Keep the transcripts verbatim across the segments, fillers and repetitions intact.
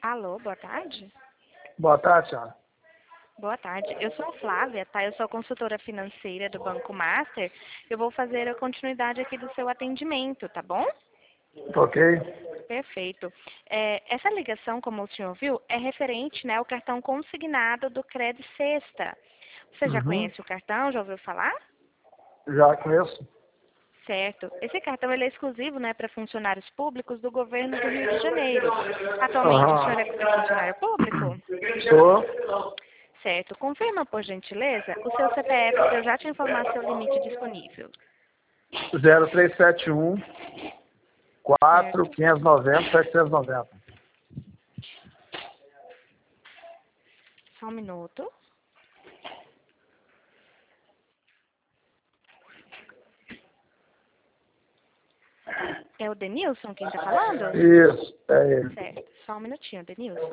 Alô, boa tarde. Boa tarde, senhora. Boa tarde. Eu sou a Flávia, tá? Eu sou consultora financeira do Banco Master. Eu vou fazer a continuidade aqui do seu atendimento, tá bom? Ok. Perfeito. É, essa ligação, como o senhor viu, é referente, né, ao cartão consignado do Credit Sexta. Você já Uhum. conhece o cartão? Já ouviu falar? Já conheço. Certo. Esse cartão ele é exclusivo, né, para funcionários públicos do governo do Rio de Janeiro. Atualmente, o Aham. senhor é é funcionário público? Sou Certo. Confirma, por gentileza, o seu C P F para eu já te informar seu limite disponível. zero três sete um quatro Certo. quinhentos e noventa setecentos e noventa. Só um minuto. É o Denilson quem está falando? Isso, é ele. Certo. Só um minutinho, Denilson.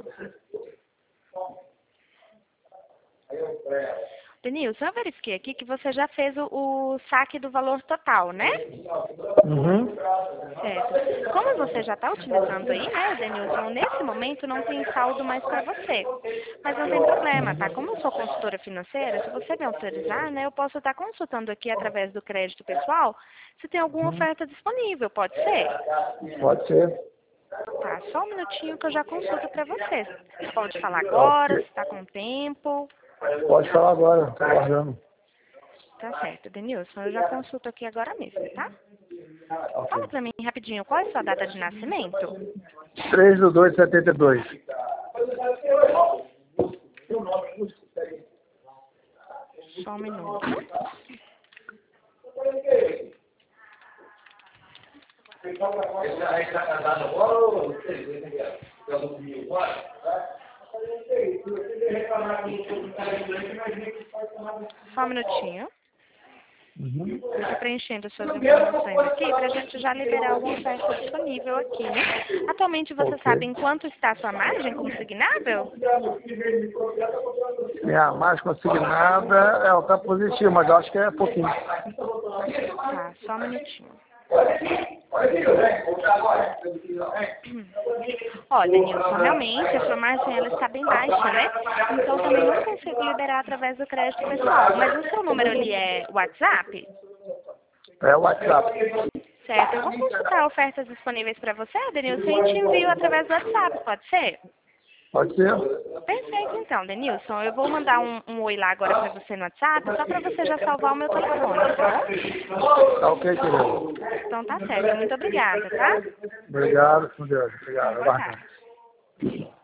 Denilson, eu verifiquei aqui que você já fez o, o saque do valor total, né? Uhum. Certo. Como você já está utilizando aí, né, Denilson, nesse momento não tem saldo mais para você. Mas não tem problema, tá? Como eu sou consultora financeira, se você me autorizar, né, eu posso estar consultando aqui através do crédito pessoal se tem alguma Uhum. oferta disponível, pode ser? Pode ser. Tá, só um minutinho que eu já consulto para você. Pode falar agora, se Ok. está com tempo. Pode falar agora, estou guardando. Tá certo, Denilson, eu já consulto aqui agora mesmo, tá? Ok. Fala para mim rapidinho, qual é a sua data de nascimento? três de dois de setenta e dois. Só um minuto. Só um minutinho. Uhum. Eu estou preenchendo suas informações aqui para a gente já liberar alguma oferta disponível aqui, né? Atualmente você Ok. sabe em quanto está a sua margem consignável? Minha margem consignada, ela está positiva, mas eu acho que é pouquinho. Tá, só um minutinho. Ó, Denilson, realmente a sua margem ela está bem baixa, né? Então também não consigo liberar através do crédito pessoal. Mas o seu número ali é WhatsApp? É o WhatsApp. Certo, eu vou consultar ofertas disponíveis para você, Denilson, e te envio através do WhatsApp, pode ser? Pode ser? Perfeito, então, Denilson. Eu vou mandar um, um oi lá agora para você no WhatsApp, só para você já salvar o meu telefone, tá bom? Tá ok, querido. Então tá certo. Muito obrigada, tá? Obrigado, com Deus. Obrigado. Boa Aguardando. tarde.